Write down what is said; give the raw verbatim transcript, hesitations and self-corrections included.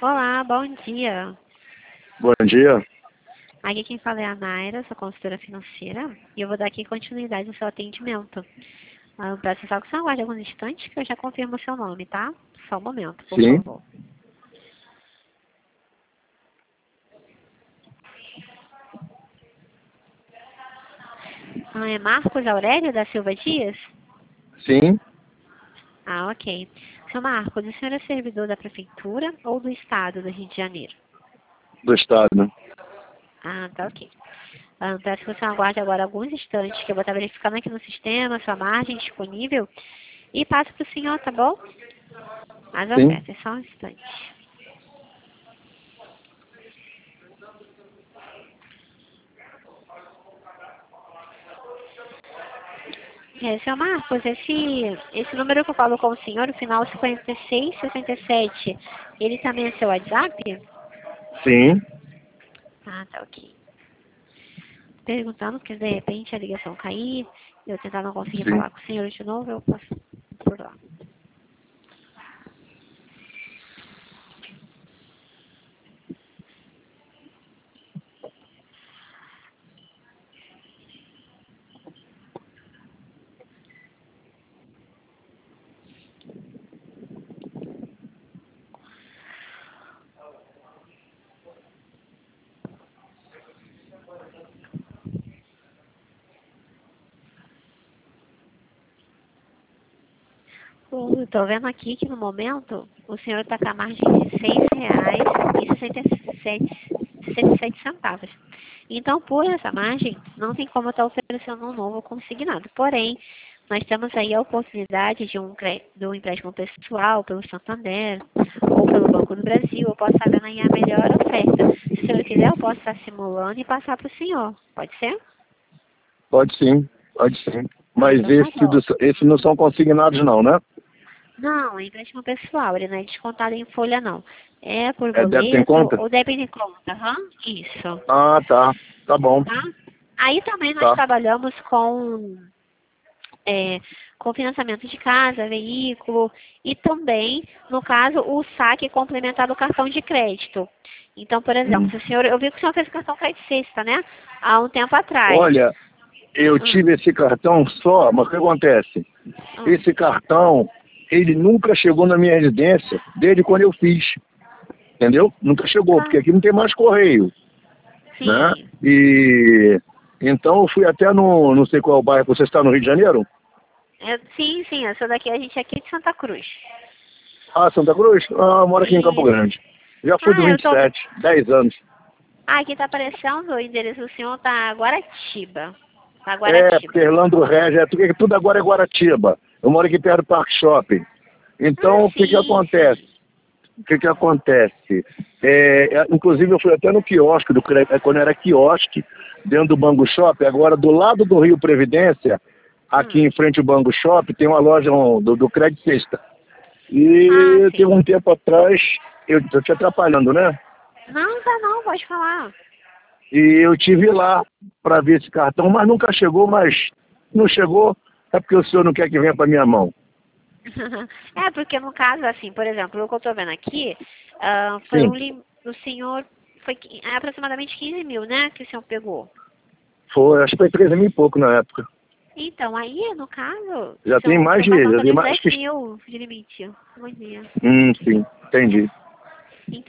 Olá, bom dia. Bom dia. Aqui quem fala é a Naira, sou consultora financeira, e eu vou dar aqui continuidade no seu atendimento. Ah, Eu peço só que você aguarde alguns instantes que eu já confirmo o seu nome, tá? Só um momento, por Sim. favor. Ah, é Marcos Aurélio da Silva Dias? Sim. Ah, ok. Seu Marcos, o senhor é servidor da Prefeitura ou do Estado do Rio de Janeiro? Do estado. Ah, tá ok. Ah, peço que você aguarde agora alguns instantes, que eu vou estar verificando aqui no sistema, sua margem disponível, e passo para o senhor, tá bom? As Sim. ofertas, só um instante. É, seu Marcos, esse, esse número que eu falo com o senhor, o final cinquenta e seis sessenta e sete, ele também é seu WhatsApp? Sim. Ah, tá ok. Perguntando, porque de repente a ligação cair, eu tentar não conseguir Sim. falar com o senhor de novo, eu passo por lá. Bom, estou vendo aqui que no momento o senhor está com a margem de seis reais e sessenta e sete centavos. Então, por essa margem, não tem como eu estar oferecendo um novo consignado. Porém, nós temos aí a oportunidade de um, cre- de um empréstimo pessoal pelo Santander ou pelo Banco do Brasil. Eu posso estar vendo aí a melhor oferta. Se o senhor quiser, eu posso estar simulando e passar para o senhor. Pode ser? Pode sim. Pode sim. Ah, Mas então tá esse, bom. do, esse não são consignados não, né? Não, é empréstimo pessoal, ele não é descontado em folha, não. É por É débito em boleto conta? ou débito em conta, aham? Isso, Ah, tá. Tá bom. tá? Aí também nós Tá. trabalhamos com, é, com financiamento de casa, veículo e também, no caso, o saque complementar do cartão de crédito. Então, por exemplo, Hum. se o senhor, eu vi que o senhor fez cartão crédito sexta, né? Há um tempo atrás. Olha, eu Hum, tive esse cartão só, mas o que acontece? hum. Esse cartão, ele nunca chegou na minha residência desde quando eu fiz. Entendeu? Nunca chegou, Ah, porque aqui não tem mais correio, né? sim. E então eu fui até no, não sei qual bairro, você está no Rio de Janeiro? É, sim, sim, eu sou daqui, a gente é aqui de Santa Cruz. Ah, Santa Cruz? Ah, eu moro aqui em Campo Isso. Grande. Já fui do Ah, eu vinte e tô. sete, dez anos. Ah, aqui tá aparecendo o endereço do senhor, tá Guaratiba. Tá É, porque Guaratiba. Irlando Regis, é, tudo, tudo agora é Guaratiba. Eu moro aqui perto do Park Shopping. Ah, Então, o que que sim, acontece? sim. O que que acontece? É, é, inclusive, eu fui até no quiosque, do, Cre- é, quando era quiosque, dentro do Bangu Shopping. Agora, do lado do Rio Previdência, aqui Hum. em frente ao Bangu Shopping, tem uma loja um, do, do Crédito Sexta. Ah, E tem sim. um tempo atrás, eu tô te atrapalhando, né? Não, tá não, pode falar. E eu tive lá para ver esse cartão, mas nunca chegou, mas não chegou, é porque o senhor não quer que venha para minha mão. É, porque no caso, assim, por exemplo, o que eu tô vendo aqui, ah, foi um Sim, lim... o senhor, foi qui- é aproximadamente quinze mil, né, que o senhor pegou. foi, acho que foi treze mil e pouco na época. Então, aí, no caso, Já tem são, mais são de, mais ou já tem menos mais, acho dez que... mil de limite. Bom dia. Hum, sim, entendi.